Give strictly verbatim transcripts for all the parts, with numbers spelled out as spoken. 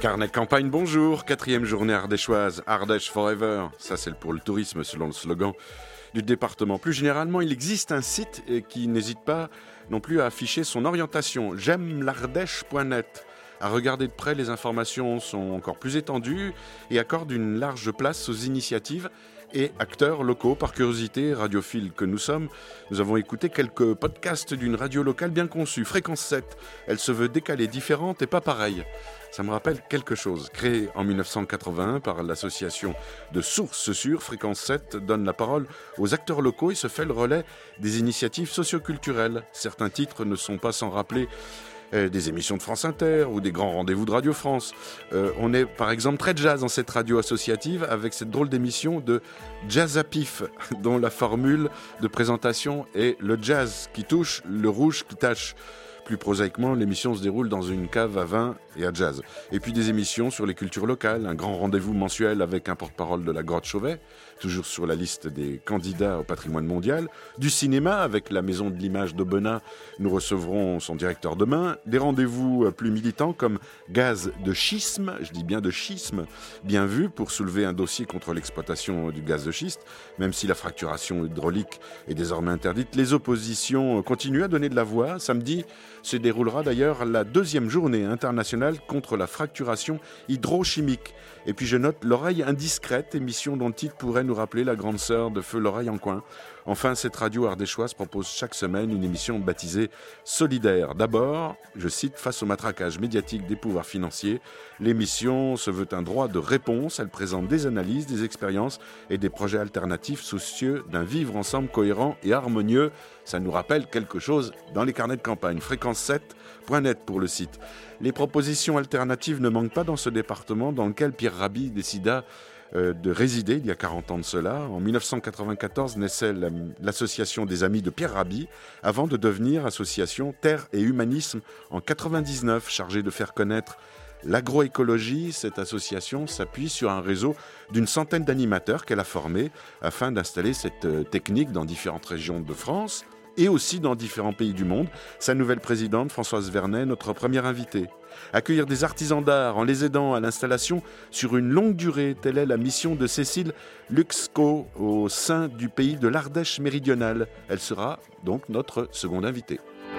Carnet de campagne, bonjour. Quatrième journée ardéchoise, Ardèche Forever. Ça, c'est pour le tourisme, selon le slogan du département. Plus généralement, il existe un site qui n'hésite pas non plus à afficher son orientation, j'aime l'ardèche point net. À regarder de près, les informations sont encore plus étendues et accordent une large place aux initiatives et acteurs locaux. Par curiosité, radiophiles que nous sommes, nous avons écouté quelques podcasts d'une radio locale bien conçue, Fréquence sept. Elle se veut décalée, différente et pas pareille. Ça me rappelle quelque chose. Créée en dix-neuf cent quatre-vingt-un par l'association de Sources Sûres, Fréquence sept donne la parole aux acteurs locaux et se fait le relais des initiatives socioculturelles. Certains titres ne sont pas sans rappeler euh, des émissions de France Inter ou des grands rendez-vous de Radio France. Euh, on est par exemple très jazz dans cette radio associative avec cette drôle d'émission de Jazz à Pif, dont la formule de présentation est le jazz qui touche, le rouge qui tâche. Plus prosaïquement, l'émission se déroule dans une cave à vin et à jazz. Et puis des émissions sur les cultures locales, un grand rendez-vous mensuel avec un porte-parole de la Grotte Chauvet, toujours sur la liste des candidats au patrimoine mondial. Du cinéma, avec la Maison de l'Image d'Aubenas, nous recevrons son directeur demain. Des rendez-vous plus militants comme Gaz de schisme, je dis bien de schisme, bien vu pour soulever un dossier contre l'exploitation du gaz de schiste. Même si la fracturation hydraulique est désormais interdite, les oppositions continuent à donner de la voix. Samedi se déroulera d'ailleurs la deuxième journée internationale contre la fracturation hydrochimique. Et puis je note L'oreille indiscrète, émission dont le titre pourrait nous rappeler la grande sœur de Feu l'oreille en coin. Enfin, cette radio ardéchoise propose chaque semaine une émission baptisée Solidaire. D'abord, je cite, face au matraquage médiatique des pouvoirs financiers, l'émission se veut un droit de réponse. Elle présente des analyses, des expériences et des projets alternatifs soucieux d'un vivre ensemble cohérent et harmonieux. Ça nous rappelle quelque chose dans les carnets de campagne. Fréquence sept point net pour le site. Les propositions alternatives ne manquent pas dans ce département dans lequel Pierre Rabhi décida euh, de résider il y a quarante ans de cela. En dix-neuf cent quatre-vingt-quatorze naissait la, l'association des amis de Pierre Rabhi avant de devenir association Terre et Humanisme en quatre-vingt-dix-neuf, chargée de faire connaître l'agroécologie. Cette association s'appuie sur un réseau d'une centaine d'animateurs qu'elle a formés afin d'installer cette technique dans différentes régions de France et aussi dans différents pays du monde. Sa nouvelle présidente, Françoise Vernet, notre première invitée. Accueillir des artisans d'art en les aidant à l'installation sur une longue durée, telle est la mission de Cécile Luxco au sein du pays de l'Ardèche méridionale. Elle sera donc notre seconde invitée.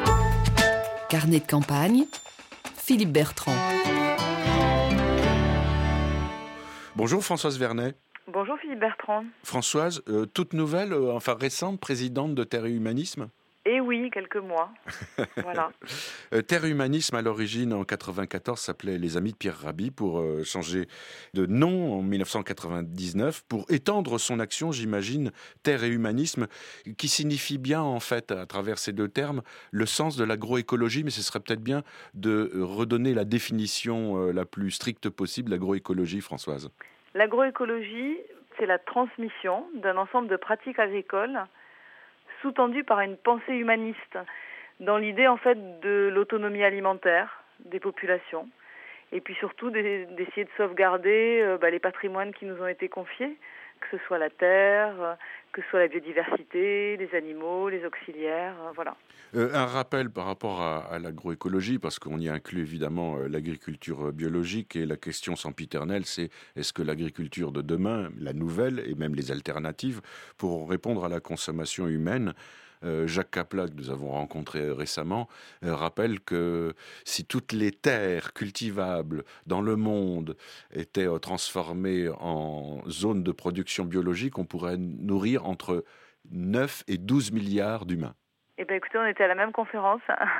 Carnet de campagne, Philippe Bertrand. Bonjour Françoise Vernet. Bonjour Philippe Bertrand. Françoise, euh, toute nouvelle, euh, enfin récente, présidente de Terre et Humanisme. Eh oui, quelques mois. Voilà. euh, Terre et Humanisme, à l'origine, en quatre-vingt-quatorze, s'appelait Les Amis de Pierre Rabhi pour euh, changer de nom en dix-neuf cent quatre-vingt-dix-neuf, pour étendre son action, j'imagine, Terre et Humanisme, qui signifie bien, en fait, à travers ces deux termes, le sens de l'agroécologie, mais ce serait peut-être bien de redonner la définition euh, la plus stricte possible, l'agroécologie, Françoise. L'agroécologie, c'est la transmission d'un ensemble de pratiques agricoles sous-tendues par une pensée humaniste, dans l'idée en fait de l'autonomie alimentaire des populations, et puis surtout d'essayer de sauvegarder euh, bah, les patrimoines qui nous ont été confiés, que ce soit la terre, que ce soit la biodiversité, les animaux, les auxiliaires, euh, voilà. Euh, un rappel par rapport à, à l'agroécologie, parce qu'on y inclut évidemment euh, l'agriculture biologique, et la question sempiternelle, c'est est-ce que l'agriculture de demain, la nouvelle, et même les alternatives, pourront répondre à la consommation humaine ? Euh, Jacques Kaplan, que nous avons rencontré récemment, euh, rappelle que si toutes les terres cultivables dans le monde étaient euh, transformées en zones de production biologique, on pourrait nourrir entre neuf et douze milliards d'humains. Eh bien, écoutez, on était à la même conférence.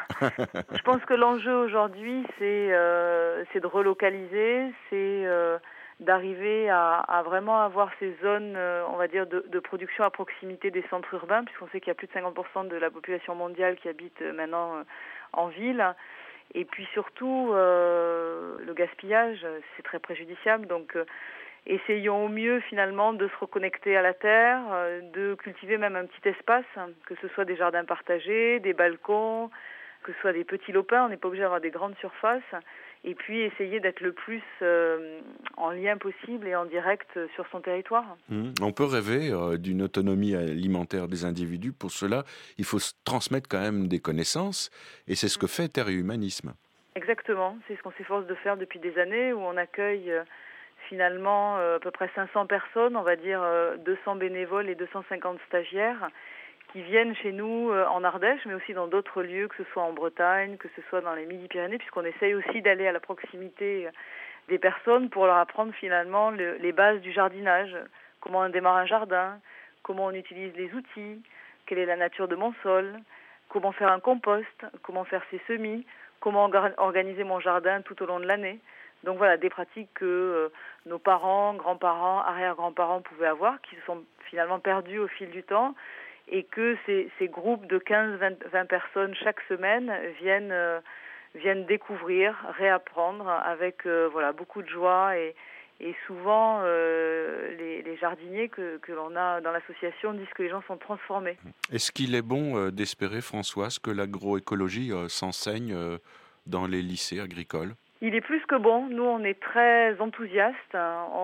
Je pense que l'enjeu aujourd'hui, c'est, euh, c'est de relocaliser, c'est euh, d'arriver à, à vraiment avoir ces zones, euh, on va dire, de, de production à proximité des centres urbains, puisqu'on sait qu'il y a plus de cinquante pour cent de la population mondiale qui habite euh, maintenant euh, en ville. Et puis surtout, euh, le gaspillage, c'est très préjudiciable. Donc, euh, essayons au mieux finalement de se reconnecter à la terre, euh, de cultiver même un petit espace, que ce soit des jardins partagés, des balcons, que ce soit des petits lopins. On n'est pas obligé d'avoir des grandes surfaces. Et puis essayer d'être le plus euh, en lien possible et en direct sur son territoire. Mmh. On peut rêver euh, d'une autonomie alimentaire des individus. Pour cela, il faut se transmettre quand même des connaissances. Et c'est ce que fait Terre et Humanisme. Exactement, c'est ce qu'on s'efforce de faire depuis des années, où on accueille euh, finalement euh, à peu près cinq cents personnes, on va dire euh, deux cents bénévoles et deux cent cinquante stagiaires qui viennent chez nous euh, en Ardèche, mais aussi dans d'autres lieux, que ce soit en Bretagne, que ce soit dans les Midi-Pyrénées, puisqu'on essaye aussi d'aller à la proximité des personnes pour leur apprendre finalement le, les bases du jardinage, comment on démarre un jardin, comment on utilise les outils, quelle est la nature de mon sol, comment faire un compost, comment faire ses semis, comment organiser mon jardin tout au long de l'année. Donc voilà, des pratiques que euh, nos parents, grands-parents, arrière-grands-parents pouvaient avoir, qui se sont finalement perdus au fil du temps, et que ces, ces groupes de quinze à vingt personnes chaque semaine viennent, euh, viennent découvrir, réapprendre avec euh, voilà, beaucoup de joie. Et, et souvent, euh, les, les jardiniers que, que l'on a dans l'association disent que les gens sont transformés. Est-ce qu'il est bon euh, d'espérer, Françoise, que l'agroécologie euh, s'enseigne euh, dans les lycées agricoles ? Il est plus que bon. Nous, on est très enthousiastes.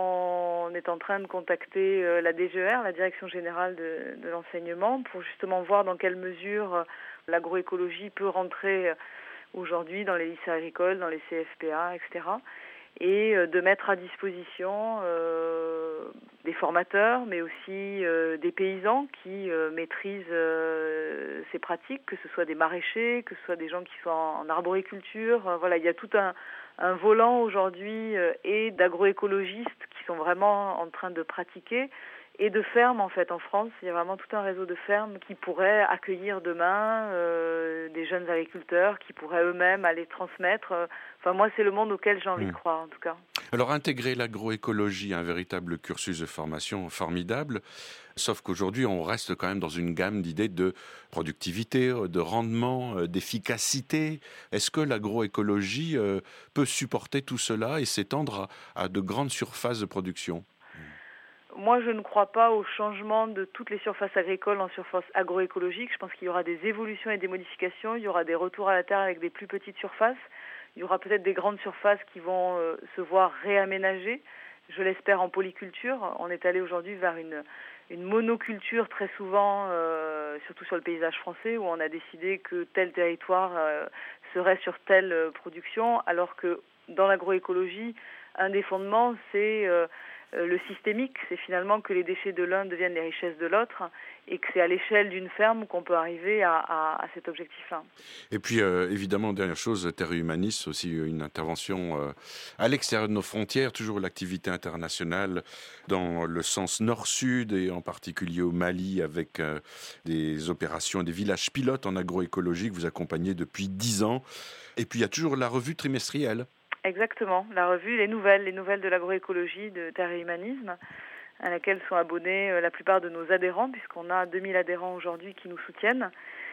On est en train de contacter la D G E R, la Direction Générale de, de l'Enseignement, pour justement voir dans quelle mesure l'agroécologie peut rentrer aujourd'hui dans les lycées agricoles, dans les C F P A, et cetera. Et de mettre à disposition euh, des formateurs, mais aussi euh, des paysans qui euh, maîtrisent euh, ces pratiques, que ce soit des maraîchers, que ce soit des gens qui sont en, en arboriculture. Euh, voilà, il y a tout un, un volant aujourd'hui euh, et d'agroécologistes qui sont vraiment en train de pratiquer, et de fermes en fait en France. Il y a vraiment tout un réseau de fermes qui pourraient accueillir demain euh, des jeunes agriculteurs qui pourraient eux-mêmes aller transmettre. Enfin moi c'est le monde auquel j'ai envie mmh. de croire en tout cas. Alors intégrer l'agroécologie à un véritable cursus de formation formidable, sauf qu'aujourd'hui on reste quand même dans une gamme d'idées de productivité, de rendement, d'efficacité. Est-ce que l'agroécologie euh, peut supporter tout cela et s'étendre à, à de grandes surfaces de production ? Moi, je ne crois pas au changement de toutes les surfaces agricoles en surfaces agroécologiques. Je pense qu'il y aura des évolutions et des modifications. Il y aura des retours à la terre avec des plus petites surfaces. Il y aura peut-être des grandes surfaces qui vont euh, se voir réaménager. Je l'espère en polyculture. On est allé aujourd'hui vers une, une monoculture très souvent, euh, surtout sur le paysage français, où on a décidé que tel territoire euh, serait sur telle euh, production, alors que dans l'agroécologie, un des fondements, c'est... Euh, le systémique, c'est finalement que les déchets de l'un deviennent les richesses de l'autre, et que c'est à l'échelle d'une ferme qu'on peut arriver à, à, à cet objectif-là. Et puis euh, évidemment, dernière chose, Terre Humanis, aussi une intervention euh, à l'extérieur de nos frontières, toujours l'activité internationale dans le sens nord-sud, et en particulier au Mali, avec euh, des opérations et des villages pilotes en agroécologie que vous accompagnez depuis dix ans. Et puis il y a toujours la revue trimestrielle. Exactement, la revue, les nouvelles, les nouvelles de l'agroécologie de Terre et Humanisme, à laquelle sont abonnés la plupart de nos adhérents, puisqu'on a deux mille adhérents aujourd'hui qui nous soutiennent.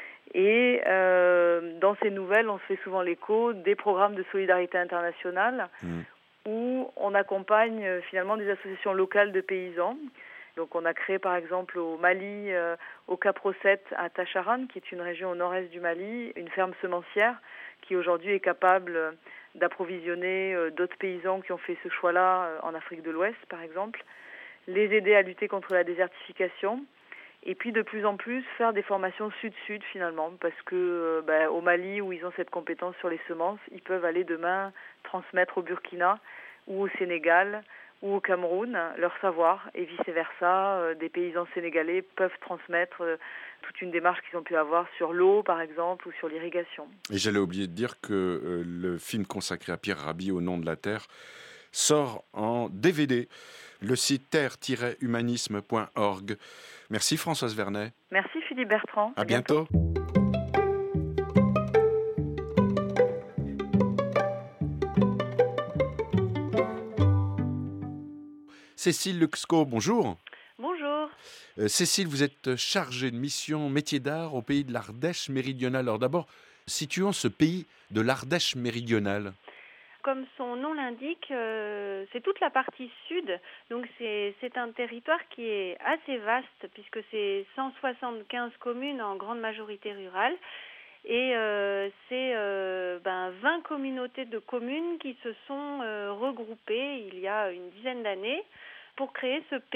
Et euh, dans ces nouvelles, on se fait souvent l'écho des programmes de solidarité internationale, mmh. où on accompagne euh, finalement des associations locales de paysans. Donc on a créé par exemple au Mali, euh, au Cap Rosette, à Tacharan, qui est une région au nord-est du Mali, une ferme semencière qui aujourd'hui est capable euh, d'approvisionner euh, d'autres paysans qui ont fait ce choix-là euh, en Afrique de l'Ouest, par exemple, les aider à lutter contre la désertification, et puis de plus en plus faire des formations sud-sud finalement, parce que euh, ben, au Mali, où ils ont cette compétence sur les semences, ils peuvent aller demain transmettre au Burkina ou au Sénégal ou au Cameroun leur savoir, et vice-versa, euh, des paysans sénégalais peuvent transmettre euh, toute une démarche qu'ils ont pu avoir sur l'eau, par exemple, ou sur l'irrigation. Et j'allais oublier de dire que euh, le film consacré à Pierre Rabhi, Au nom de la terre, sort en D V D. Le site terre tiret humanisme point org. Merci Françoise Vernet. Merci Philippe Bertrand. À, à bientôt. bientôt. Cécile Luxco, bonjour. Bonjour. Euh, Cécile, vous êtes chargée de mission métier d'art au pays de l'Ardèche méridionale. Alors d'abord, situons ce pays de l'Ardèche méridionale. Comme son nom l'indique, euh, c'est toute la partie sud. Donc c'est, c'est un territoire qui est assez vaste puisque c'est cent soixante-quinze communes en grande majorité rurale. Et euh, c'est euh, ben, vingt communautés de communes qui se sont euh, regroupées il y a une dizaine d'années pour créer ce pays.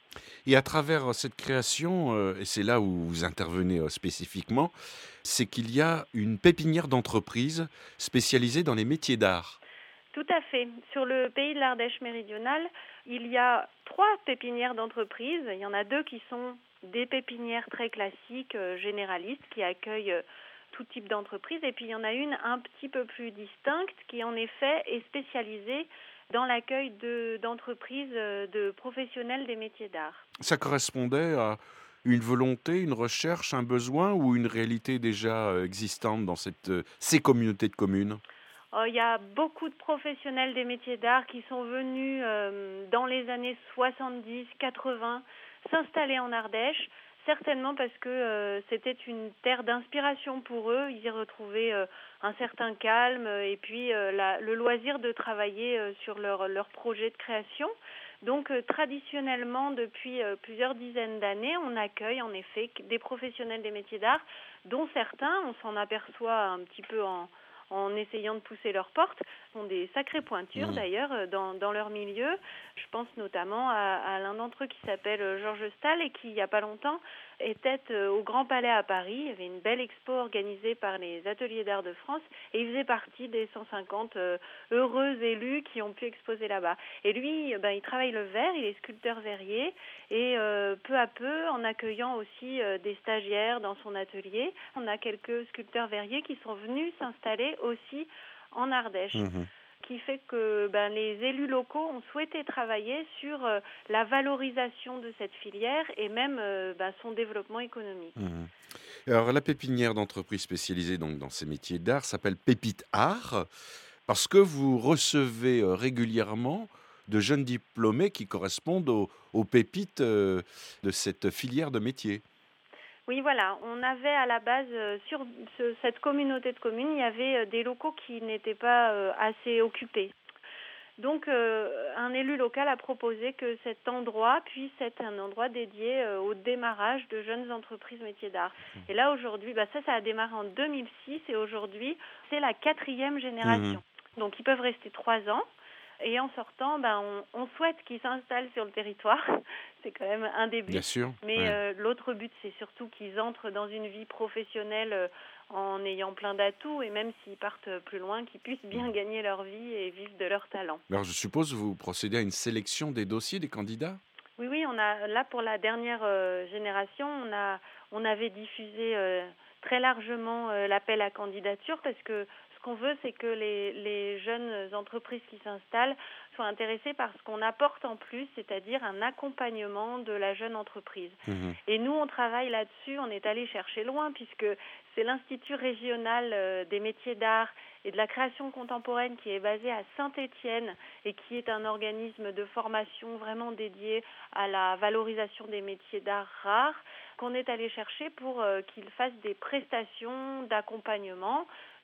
Et à travers cette création, euh, et c'est là où vous intervenez euh, spécifiquement, c'est qu'il y a une pépinière d'entreprise spécialisée dans les métiers d'art. Tout à fait. Sur le pays de l'Ardèche méridionale, il y a trois pépinières d'entreprises. Il y en a deux qui sont des pépinières très classiques, euh, généralistes, qui accueillent euh, tout type d'entreprise. Et puis il y en a une un petit peu plus distincte qui en effet est spécialisée dans l'accueil de, d'entreprises, euh, de professionnels des métiers d'art. Ça correspondait à une volonté, une recherche, un besoin ou une réalité déjà euh, existante dans cette, euh, ces communautés de communes? Oh, il y a beaucoup de professionnels des métiers d'art qui sont venus euh, dans les années soixante-dix quatre-vingts s'installer en Ardèche, certainement parce que euh, c'était une terre d'inspiration pour eux. Ils y retrouvaient euh, un certain calme et puis euh, la, le loisir de travailler euh, sur leur, leur projet de création. Donc euh, traditionnellement, depuis euh, plusieurs dizaines d'années, on accueille en effet des professionnels des métiers d'art, dont certains, on s'en aperçoit un petit peu en en essayant de pousser leurs portes, sont des sacrées pointures mmh. d'ailleurs dans, dans leur milieu. Je pense notamment à, à l'un d'entre eux qui s'appelle Georges Stahl et qui, il n'y a pas longtemps, était au Grand Palais à Paris. Il y avait une belle expo organisée par les Ateliers d'Art de France et il faisait partie des cent cinquante euh, heureux élus qui ont pu exposer là-bas. Et lui, ben, il travaille le verre, il est sculpteur verrier et euh, peu à peu, en accueillant aussi euh, des stagiaires dans son atelier, on a quelques sculpteurs verriers qui sont venus s'installer aussi en Ardèche. Mmh. Qui fait que ben, les élus locaux ont souhaité travailler sur euh, la valorisation de cette filière et même euh, ben, son développement économique. Mmh. Alors la pépinière d'entreprise spécialisée donc, dans ces métiers d'art s'appelle Pépite Art parce que vous recevez euh, régulièrement de jeunes diplômés qui correspondent aux, aux pépites euh, de cette filière de métier. Oui, voilà. On avait à la base, euh, sur ce, cette communauté de communes, il y avait euh, des locaux qui n'étaient pas euh, assez occupés. Donc, euh, un élu local a proposé que cet endroit puisse être un endroit dédié euh, au démarrage de jeunes entreprises métiers d'art. Et là, aujourd'hui, bah, ça, ça a démarré en deux mille six et aujourd'hui, c'est la quatrième génération. Mmh. Donc, ils peuvent rester trois ans. Et en sortant, ben, on, on souhaite qu'ils s'installent sur le territoire. C'est quand même un des buts. Bien sûr. Mais ouais. euh, l'autre but, c'est surtout qu'ils entrent dans une vie professionnelle euh, en ayant plein d'atouts. Et même s'ils partent plus loin, qu'ils puissent bien gagner leur vie et vivre de leur talent. Alors, je suppose que vous procédez à une sélection des dossiers des candidats ? Oui, oui. On a, là, pour la dernière euh, génération, on, a, on avait diffusé euh, très largement euh, l'appel à candidature parce que ce qu'on veut, c'est que les, les jeunes entreprises qui s'installent soient intéressées par ce qu'on apporte en plus, c'est-à-dire un accompagnement de la jeune entreprise. Mmh. Et nous, on travaille là-dessus, on est allé chercher loin, puisque c'est l'Institut régional des métiers d'art et de la création contemporaine qui est basé à Saint-Étienne et qui est un organisme de formation vraiment dédié à la valorisation des métiers d'art rares, qu'on est allé chercher pour euh, qu'ils fassent des prestations d'accompagnement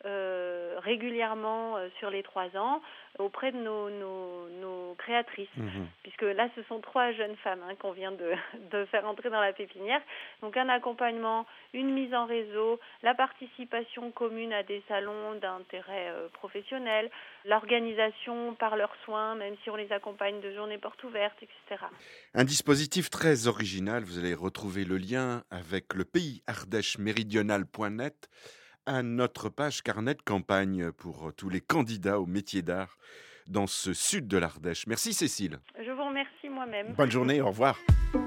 euh, régulièrement euh, sur les trois ans auprès de nos, nos, nos créatrices. Mmh. Puisque là, ce sont trois jeunes femmes hein, qu'on vient de, de faire entrer dans la pépinière. Donc un accompagnement, une mise en réseau, la participation commune à des salons d'intérêt euh, professionnel, l'organisation par leurs soins, même si on les accompagne de journées portes ouvertes, et cetera. Un dispositif très original, vous allez retrouver le lien avec le pays ardèche méridional point net à notre page carnet de campagne pour tous les candidats au métier d'art dans ce sud de l'Ardèche. Merci Cécile. Je vous remercie moi-même. Bonne journée, au revoir.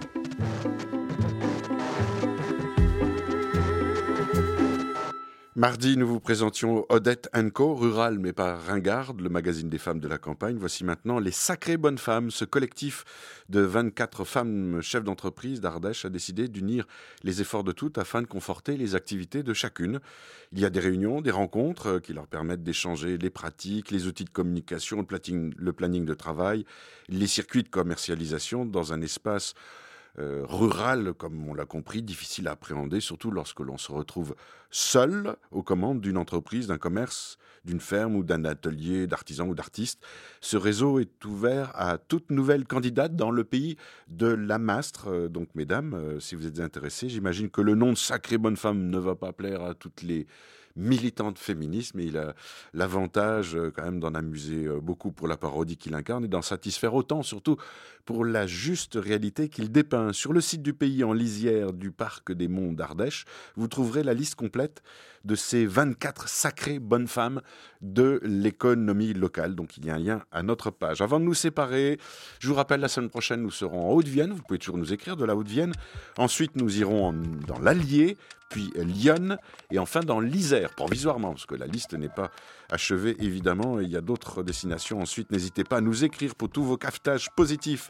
Mardi, nous vous présentions Odette and Co, rural mais pas ringarde, le magazine des femmes de la campagne. Voici maintenant Les Sacrées Bonnes Femmes. Ce collectif de vingt-quatre femmes chefs d'entreprise d'Ardèche a décidé d'unir les efforts de toutes afin de conforter les activités de chacune. Il y a des réunions, des rencontres qui leur permettent d'échanger les pratiques, les outils de communication, le planning, le planning de travail, les circuits de commercialisation dans un espace Euh, rural, comme on l'a compris, difficile à appréhender, surtout lorsque l'on se retrouve seul aux commandes d'une entreprise, d'un commerce, d'une ferme ou d'un atelier d'artisans ou d'artistes. Ce réseau est ouvert à toute nouvelle candidate dans le pays de la Mastre. Euh, donc, mesdames, euh, si vous êtes intéressées, j'imagine que le nom de Sacrée Bonne Femme ne va pas plaire à toutes les militant de féminisme et il a l'avantage euh, quand même d'en amuser euh, beaucoup pour la parodie qu'il incarne et d'en satisfaire autant, surtout pour la juste réalité qu'il dépeint. Sur le site du Pays en lisière du parc des Monts d'Ardèche, vous trouverez la liste complète de ces vingt-quatre sacrées bonnes femmes de l'économie locale. Donc il y a un lien à notre page. Avant de nous séparer, je vous rappelle, la semaine prochaine, nous serons en Haute-Vienne. Vous pouvez toujours nous écrire de la Haute-Vienne. Ensuite, nous irons en, dans l'Allier, puis Lyon, et enfin dans l'Isère, provisoirement, parce que la liste n'est pas achevée, évidemment. Il y a d'autres destinations. Ensuite, n'hésitez pas à nous écrire pour tous vos cafetages positifs